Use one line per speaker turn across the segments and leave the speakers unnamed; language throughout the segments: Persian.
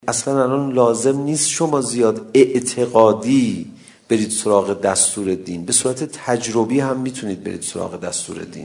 اصلا الان لازم نیست شما زیاد اعتقادی برید سراغ دستور دین، به صورت تجربی هم میتونید برید سراغ دستور دین.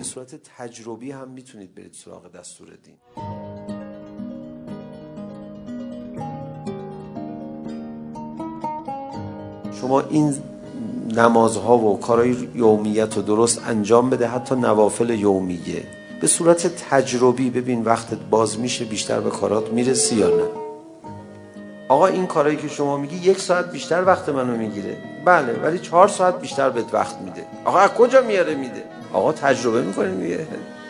شما این نمازها و کارهای یومیت رو درست انجام بده، حتی نوافل یومیه، به صورت تجربی ببین وقتت باز میشه، بیشتر به کارات میرسی یا نه. آقا این کارهایی که شما میگی 1 ساعت بیشتر وقت منو میگیره، بله، ولی 4 ساعت بیشتر بهت وقت میده. آقا از کجا میاره میده؟ آقا تجربه میکنیم میگه.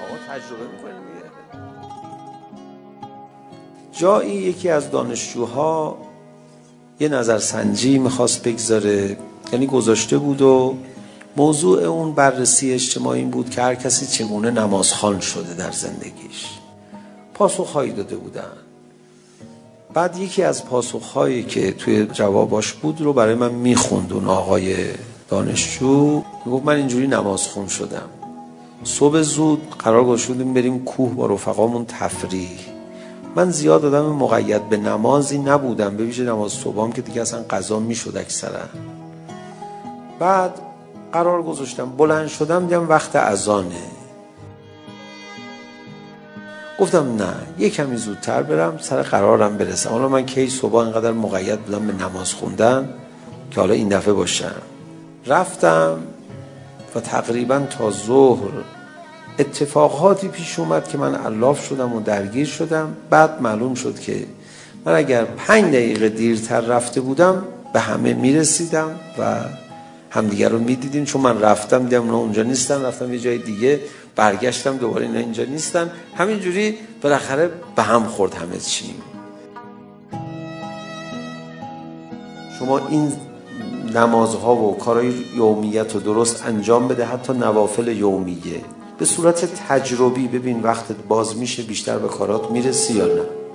جایی یکی از دانشجوها یه نظرسنجی میخواست بگذاره، یعنی گذاشته بود و موضوع اون بررسی اجتماعی بود که هر کسی چگونه نمازخوان شده در زندگیش. پاسخهایی داده بودن. بعد یکی از پاسخهایی که توی جواباش بود رو برای من میخوند اون آقای دانشجو. میگفت من اینجوری نمازخوان شدم. صبح زود قرار گذاشتیم بریم کوه با رفقامون تفریح. من زیاد آدم مقید به نمازی نبودم، به ویژه نماز صبحام که دیگه اصلا قضا میشد اکثرا. بعد قرار گذاشتم، بلند شدم، دیدم وقت اذانه. گفتم نه، یه کمی زودتر برم سر قرارم برسم. حالا من کی صبح اینقدر مقید بودم به نماز خوندن که حالا این دفعه باشم. رفتم و تقریبا تا ظهر اتفاقاتی پیش اومد که من علاف شدم و درگیر شدم. بعد معلوم شد که من اگر 5 دقیقه دیرتر رفته بودم به همه میرسیدم و همدیگر رو میدیدیم، چون من رفتم دیدم اونا اونجا نیستن، رفتم یه جای دیگه، برگشتم دوباره اینا اینجا نیستن، همینجوری بالاخره به هم خورد همه چی. شما این نمازها و کارهای یومیت رو درست انجام بده، حتی نوافل یومیه، به صورت تجربی ببین وقتت باز میشه، بیشتر به کارات میرسی یا نه.